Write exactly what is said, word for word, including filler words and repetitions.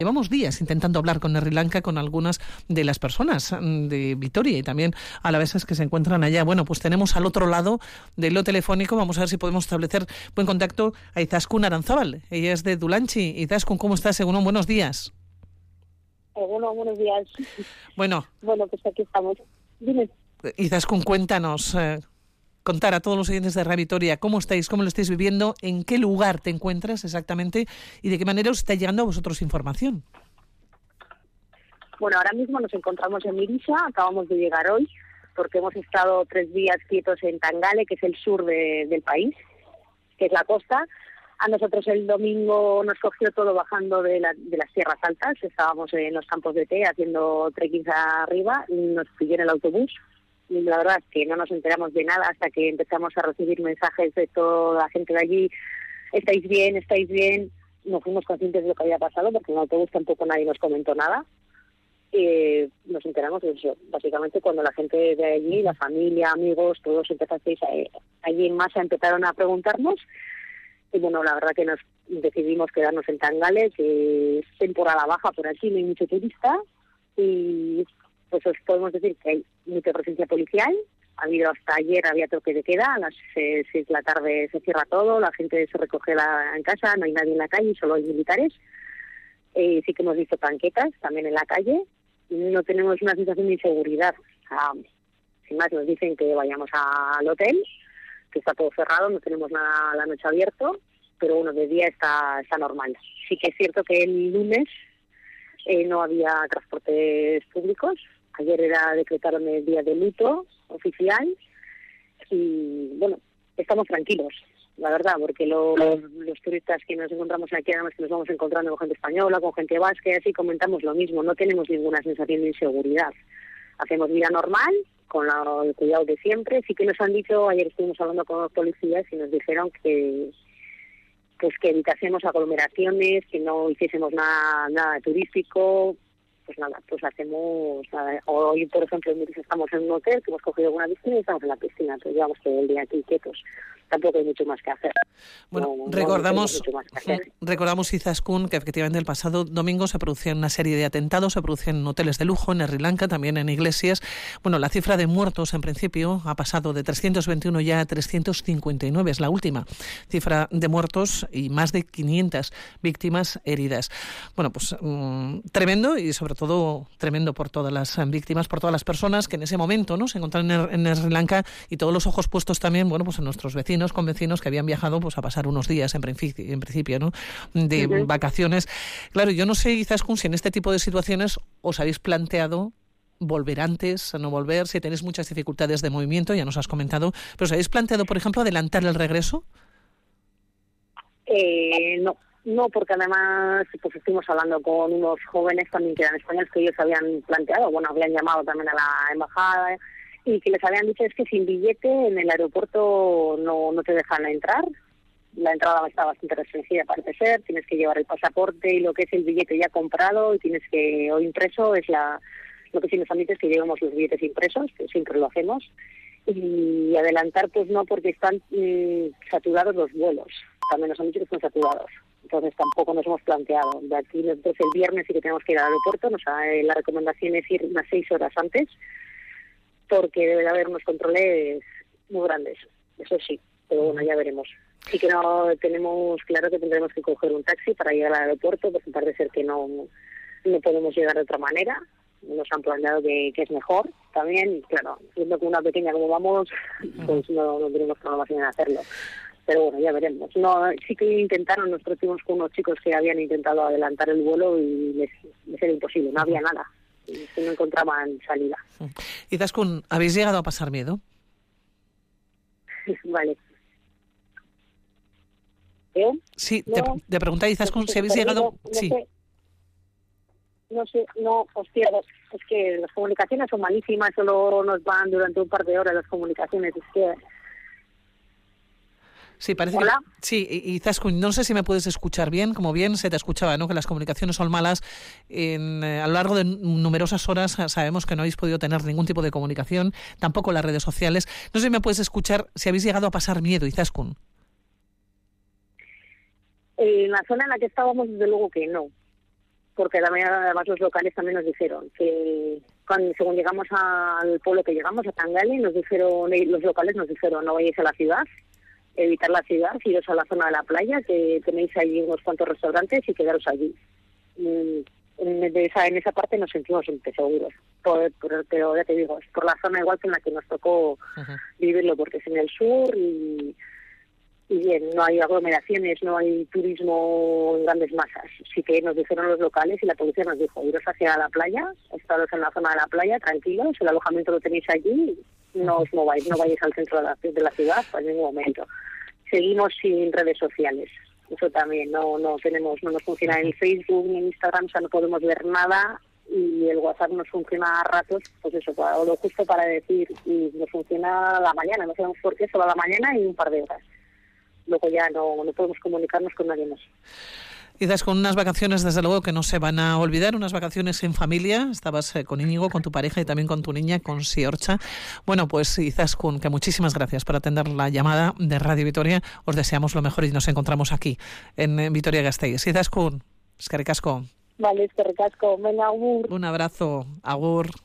Llevamos días intentando hablar con Sri Lanka, con algunas de las personas de Vitoria y también alaveses que se encuentran allá. Bueno, pues tenemos al otro lado del hilo telefónico, vamos a ver si podemos establecer buen contacto, a Izaskun Aranzábal. Ella es de Dulantzi. Izaskun, ¿cómo estás? Egunon, buenos días. Egunon, buenos días. Bueno. Bueno, pues aquí estamos. Dime. Izaskun, cuéntanos, eh, contar a todos los oyentes de Radio Vitoria cómo estáis, cómo lo estáis viviendo, en qué lugar te encuentras exactamente y de qué manera os está llegando a vosotros información. Bueno, ahora mismo nos encontramos en Mirisa, acabamos de llegar hoy, porque hemos estado tres días quietos en Tangale, que es el sur de, del país, que es la costa. A nosotros el domingo nos cogió todo bajando de, la, de las tierras altas, estábamos en los campos de té haciendo trekking arriba, y nos pilló en el autobús. Y la verdad es que no nos enteramos de nada hasta que empezamos a recibir mensajes de toda la gente de allí. ¿Estáis bien? ¿Estáis bien? No fuimos conscientes de lo que había pasado porque en el autobús tampoco nadie nos comentó nada. Eh, nos enteramos de eso. Básicamente cuando la gente de allí, la familia, amigos, todos empezasteis a, allí en masa empezaron a preguntarnos. Y bueno, la verdad que nos decidimos quedarnos en Tangale, que es temporada baja por aquí, no hay mucho turista. Y pues os podemos decir que hay mucha presencia policial. Ha habido hasta ayer, había toque de queda, a las seis de la tarde se cierra todo, la gente se recoge la, en casa, no hay nadie en la calle, solo hay militares. Eh, sí que hemos visto tanquetas también en la calle. No tenemos una sensación de inseguridad. O sea, sin más, nos dicen que vayamos al hotel, que está todo cerrado, no tenemos nada la noche abierto, pero bueno, de día está, está normal. Sí que es cierto que el lunes eh, no había transportes públicos. Ayer era decretaron el día de luto oficial y, bueno, estamos tranquilos, la verdad, porque los, los turistas que nos encontramos aquí, además que nos vamos encontrando con gente española, con gente vasca, y así comentamos lo mismo, no tenemos ninguna sensación de inseguridad. Hacemos vida normal, con la, el cuidado de siempre. Sí que nos han dicho, ayer estuvimos hablando con los policías y nos dijeron que pues que evitásemos aglomeraciones, que no hiciésemos nada, nada turístico. Pues nada, pues hacemos nada. Hoy, por ejemplo, estamos en un hotel que hemos cogido alguna piscina y estamos en la piscina, entonces llevamos todo el día aquí quietos. Tampoco hay mucho más que hacer. Bueno, no, recordamos, no hacer. recordamos Izaskun, que efectivamente el pasado domingo se producían una serie de atentados, se producían en hoteles de lujo, en Sri Lanka, también en iglesias. Bueno, la cifra de muertos en principio ha pasado de trescientos veintiuno ya a trescientos cincuenta y nueve, es la última cifra de muertos y más de quinientas víctimas heridas. Bueno, pues mmm, tremendo y sobre todo tremendo por todas las víctimas, por todas las personas que en ese momento, ¿no?, se encontraron en, en Sri Lanka y todos los ojos puestos también, bueno, pues en nuestros vecinos, con vecinos que habían viajado pues a pasar unos días en principio, en principio ¿no?, de uh-huh. vacaciones. Claro, yo no sé, Izaskun, si en este tipo de situaciones os habéis planteado volver antes, no volver, si tenéis muchas dificultades de movimiento, ya nos has comentado, pero ¿os habéis planteado, por ejemplo, adelantar el regreso? Eh, no. No, porque además pues estuvimos hablando con unos jóvenes también que eran españoles que ellos habían planteado, bueno, habían llamado también a la embajada y que les habían dicho es que sin billete en el aeropuerto no, no te dejan entrar. La entrada está bastante restringida, parece ser, tienes que llevar el pasaporte y lo que es el billete ya comprado y tienes que, o impreso, es la lo que sí nos han dicho es que llevemos los billetes impresos, que siempre lo hacemos, y adelantar pues no, porque están mmm, saturados los vuelos, también nos han dicho que están saturados. Entonces tampoco nos hemos planteado. De aquí, entonces el viernes sí que tenemos que ir al aeropuerto, nos ha, eh, la recomendación es ir unas seis horas antes, porque debe de haber unos controles muy grandes, eso sí, pero bueno, ya veremos. Sí que no tenemos claro que tendremos que coger un taxi para llegar al aeropuerto, porque parece ser que no, no podemos llegar de otra manera. Nos han planteado que, que es mejor también, y claro, siendo que una pequeña como vamos, pues no, no tenemos programación en hacerlo. Pero bueno, ya veremos. No, sí que intentaron, nosotros tuvimos con unos chicos que habían intentado adelantar el vuelo y les, les era imposible, no había nada. Que no encontraban salida. Izaskun, ¿habéis llegado a pasar miedo? Vale. ¿Eh? Sí, no, te, te preguntaba, Izaskun, si habéis llegado... No, sí. sé, no sé, no, hostia, es que las comunicaciones son malísimas, solo nos van durante un par de horas las comunicaciones, es que... Sí, parece ¿Hola? que sí, Izaskun, no sé si me puedes escuchar bien, como bien se te escuchaba, ¿no?, que las comunicaciones son malas. En, eh, a lo largo de numerosas horas sabemos que no habéis podido tener ningún tipo de comunicación, tampoco las redes sociales. No sé si me puedes escuchar, si habéis llegado a pasar miedo, En la zona en la que estábamos, desde luego que no. porque también, además los locales también nos dijeron que cuando según llegamos al pueblo que llegamos, a Tangale, nos dijeron, los locales nos dijeron, no vayáis a la ciudad, evitar la ciudad, iros a la zona de la playa, que tenéis allí unos cuantos restaurantes y quedaros allí. En esa, en esa parte nos sentimos seguros, por, por, pero ya te digo, es por la zona igual que en la que nos tocó uh-huh. vivirlo, porque es en el sur y, y bien, no hay aglomeraciones, no hay turismo en grandes masas. Sí que nos dijeron los locales y la policía nos dijo, iros hacia la playa, estaros en la zona de la playa, tranquilos, el alojamiento lo tenéis allí, no os mováis, no vayáis al centro de la, de la ciudad en ningún momento. Seguimos sin redes sociales. Eso también, no no tenemos, no nos funciona en Facebook ni en Instagram, o sea, no podemos ver nada, y el WhatsApp nos funciona a ratos, pues eso, para, o lo justo para decir, y nos funciona a la mañana, no sabemos por qué, solo a la mañana y un par de horas. Luego ya no, no podemos comunicarnos con nadie más. Quizás con unas vacaciones, desde luego, que no se van a olvidar, unas vacaciones en familia. Estabas eh, con Íñigo, con tu pareja y también con tu niña, con Siorcha. Bueno, pues Izaskun, que muchísimas gracias por atender la llamada de Radio Vitoria. Os deseamos lo mejor y nos encontramos aquí, en, en Vitoria-Gasteiz. Izaskun, eskerrik asko. Vale, eskerrik asko. Venga, agur. Un abrazo, agur.